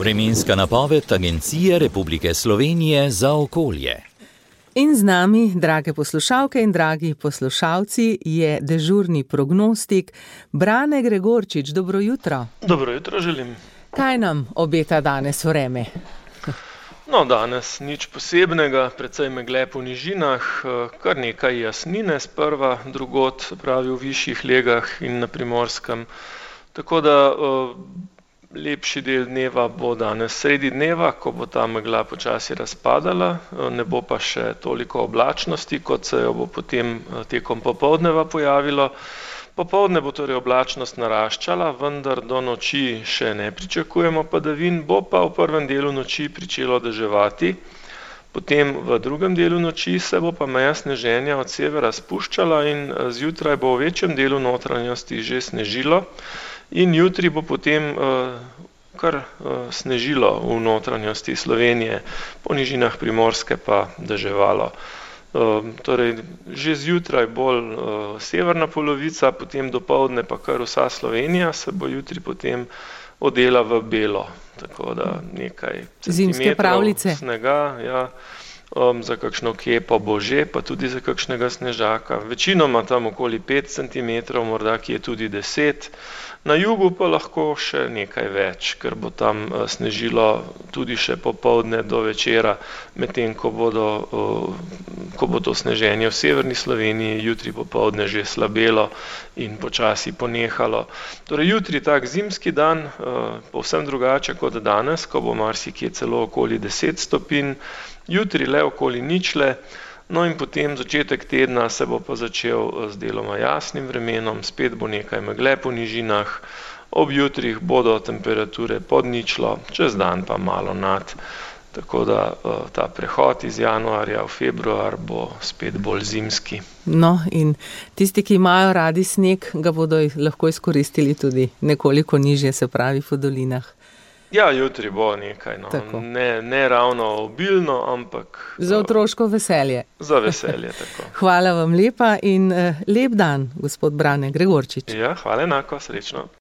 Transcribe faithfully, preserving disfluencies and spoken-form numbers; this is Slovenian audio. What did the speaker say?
Vremenska napoved Agencije Republike Slovenije za okolje. In z nami, drage poslušalke in dragi poslušalci, je dežurni prognostik Brane Gregorčič. Dobro jutro. Dobro jutro želim. Kaj nam obeta danes vreme? No, danes nič posebnega, precej megle po nižinah, kar nekaj jasnine sprva, drugod, pravi v višjih legah in na Primorskem. Tako da lepši del dneva bo danes sredi dneva, ko bo ta megla počasi razpadala, ne bo pa še toliko oblačnosti, kot se jo bo potem tekom popoldneva pojavilo. Popoldne bo torej oblačnost naraščala, vendar do noči še ne pričakujemo padavin, bo pa v prvem delu noči pričelo deževati. Potem v drugem delu noči se bo pa meja sneženja od severa spuščala in zjutraj bo v večjem delu notranjosti že snežilo in jutri bo potem uh, kar uh, snežilo v notranjosti Slovenije, po nižinah Primorske pa deževalo. Uh, torej, že zjutraj bolj uh, severna polovica, potem dopoldne pa kar vsa Slovenija se bo jutri potem odela v belo, tako da nekaj centimetrov snega, ja, um, za kakšno kepo bo že, pa tudi za kakšnega snežaka. Večinoma tam okoli pet centimetrov, morda kje tudi deset. Na jugu pa lahko še nekaj več, ker bo tam snežilo tudi še popoldne do večera, medtem ko bodo, ko bo to sneženje v severni Sloveniji jutri popoldne že slabelo in počasi ponehalo. Torej jutri tak zimski dan, povsem drugače kot danes, ko bo marsikje celo okoli deset stopinj, jutri le okoli ničle. No in potem začetek tedna se bo pa začel z deloma jasnim vremenom, spet bo nekaj megle po nižinah, ob jutrih bodo temperature pod ničlo, čez dan pa malo nad, tako da ta prehod iz januarja v februar bo spet bolj zimski. No in tisti, ki imajo radi sneg, ga bodo lahko izkoristili tudi nekoliko nižje, se pravi po dolinah. Ja, jutri bo nekaj, no. ne, ne ravno obilno, ampak... Za otroško veselje. Za veselje, tako. Hvala vam lepa in lep dan, gospod Brane Gregorčič. Ja, hvala enako, srečno.